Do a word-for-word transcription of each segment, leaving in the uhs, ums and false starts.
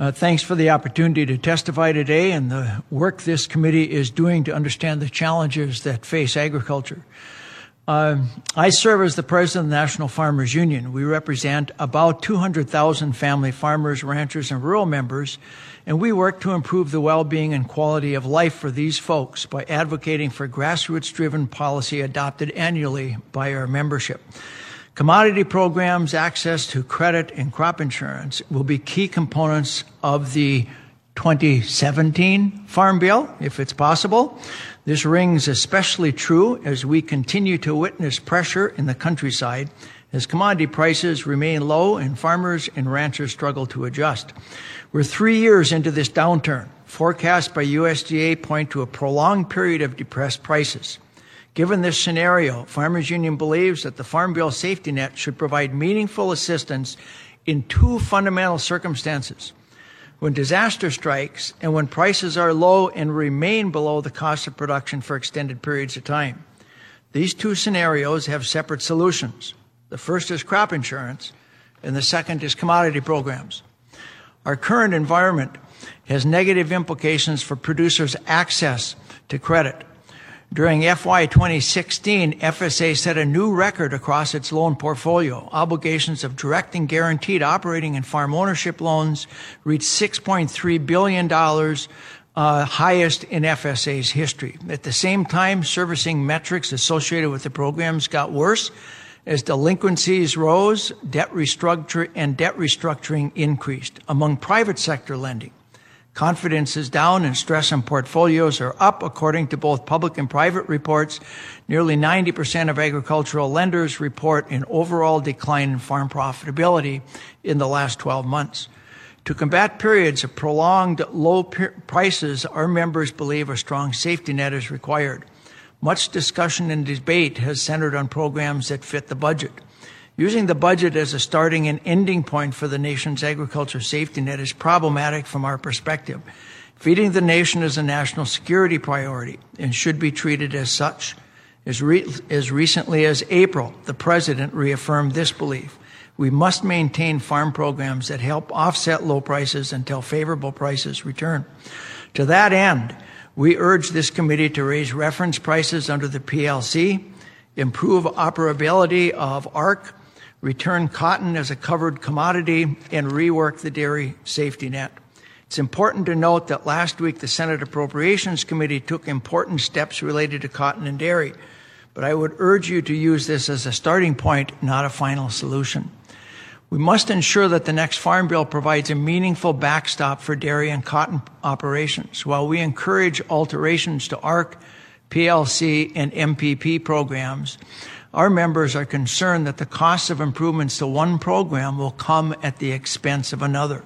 Uh, thanks for the opportunity to testify today and the work this committee is doing to understand the challenges that face agriculture. Uh, I serve as the president of the National Farmers Union. We represent about two hundred thousand family farmers, ranchers, and rural members, and we work to improve the well-being and quality of life for these folks by advocating for grassroots-driven policy adopted annually by our membership. Commodity programs, access to credit, and crop insurance will be key components of the twenty seventeen Farm Bill, if it's possible. This rings especially true as we continue to witness pressure in the countryside as commodity prices remain low and farmers and ranchers struggle to adjust. We're three years into this downturn. Forecasts by U S D A point to a prolonged period of depressed prices. Given this scenario, Farmers Union believes that the Farm Bill safety net should provide meaningful assistance in two fundamental circumstances: when disaster strikes and when prices are low and remain below the cost of production for extended periods of time. These two scenarios have separate solutions. The first is crop insurance, and the second is commodity programs. Our current environment has negative implications for producers' access to credit. During F Y twenty sixteen, F S A set a new record across its loan portfolio. Obligations of direct and guaranteed operating and farm ownership loans reached six point three billion dollars, uh, highest in F S A's history. At the same time, servicing metrics associated with the programs got worse as delinquencies rose, debt restructure and debt restructuring increased. Among private sector lending, confidence is down and stress on portfolios are up. According to both public and private reports, nearly ninety percent of agricultural lenders report an overall decline in farm profitability in the last twelve months. To combat periods of prolonged low prices, our members believe a strong safety net is required. Much discussion and debate has centered on programs that fit the budget. Using the budget as a starting and ending point for the nation's agriculture safety net is problematic from our perspective. Feeding the nation is a national security priority and should be treated as such. As, re- as recently as April, the President reaffirmed this belief. We must maintain farm programs that help offset low prices until favorable prices return. To that end, we urge this committee to raise reference prices under the P L C, improve operability of A R C, return cotton as a covered commodity, and rework the dairy safety net. It's important to note that last week the Senate Appropriations Committee took important steps related to cotton and dairy, but I would urge you to use this as a starting point, not a final solution. We must ensure that the next Farm Bill provides a meaningful backstop for dairy and cotton operations. While we encourage alterations to A R C, P L C, and M P P programs, our members are concerned that the cost of improvements to one program will come at the expense of another.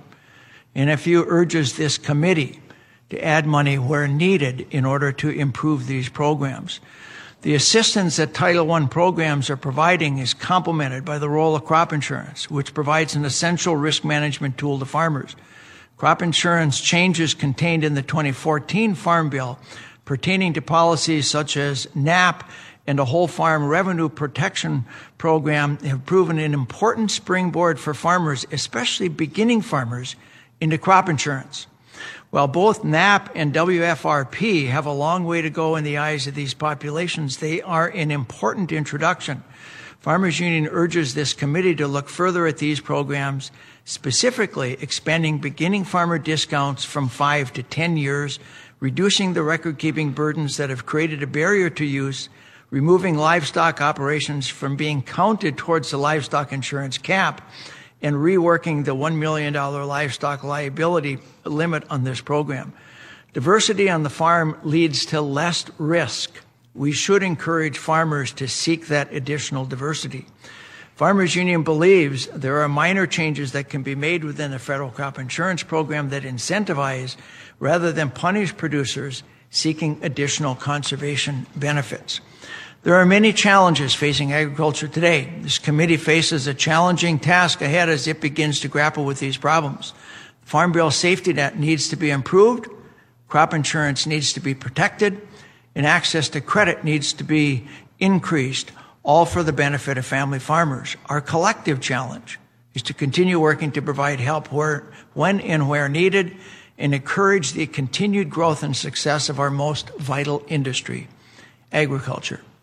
N F U urges this committee to add money where needed in order to improve these programs. The assistance that Title one programs are providing is complemented by the role of crop insurance, which provides an essential risk management tool to farmers. Crop insurance changes contained in the twenty fourteen Farm Bill pertaining to policies such as N A P and a whole farm revenue protection program have proven an important springboard for farmers, especially beginning farmers, into crop insurance. While both N A P and W F R P have a long way to go in the eyes of these populations, they are an important introduction. Farmers Union urges this committee to look further at these programs, specifically expanding beginning farmer discounts from five to ten years, reducing the record-keeping burdens that have created a barrier to use, removing livestock operations from being counted towards the livestock insurance cap, and reworking the one million dollars livestock liability limit on this program. Diversity on the farm leads to less risk. We should encourage farmers to seek that additional diversity. Farmers Union believes there are minor changes that can be made within the federal crop insurance program that incentivize rather than punish producers seeking additional conservation benefits. There are many challenges facing agriculture today. This committee faces a challenging task ahead as it begins to grapple with these problems. The Farm Bill safety net needs to be improved, crop insurance needs to be protected, and access to credit needs to be increased, all for the benefit of family farmers. Our collective challenge is to continue working to provide help where, when and where needed, and encourage the continued growth and success of our most vital industry, agriculture.